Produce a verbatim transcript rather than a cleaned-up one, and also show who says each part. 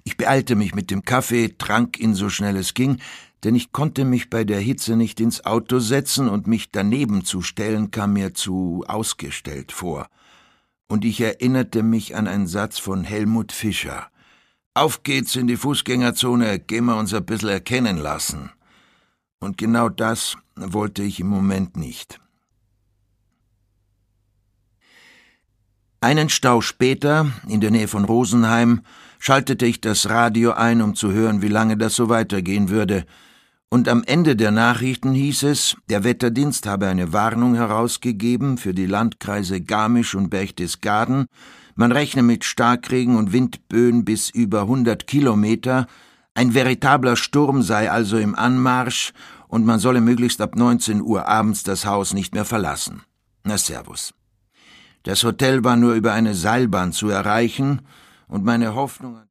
Speaker 1: Ich beeilte mich mit dem Kaffee, trank ihn so schnell es ging, denn ich konnte mich bei der Hitze nicht ins Auto setzen und mich daneben zu stellen kam mir zu ausgestellt vor. Und ich erinnerte mich an einen Satz von Helmut Fischer. »Auf geht's in die Fußgängerzone, gehen wir uns ein bisschen erkennen lassen.« Und genau das wollte ich im Moment nicht. Einen Stau später, in der Nähe von Rosenheim, schaltete ich das Radio ein, um zu hören, wie lange das so weitergehen würde. Und am Ende der Nachrichten hieß es, der Wetterdienst habe eine Warnung herausgegeben für die Landkreise Garmisch und Berchtesgaden. Man rechne mit Starkregen und Windböen bis über hundert Kilometer. Ein veritabler Sturm sei also im Anmarsch und man solle möglichst ab neunzehn Uhr abends das Haus nicht mehr verlassen. Na servus. Das Hotel war nur über eine Seilbahn zu erreichen und meine Hoffnung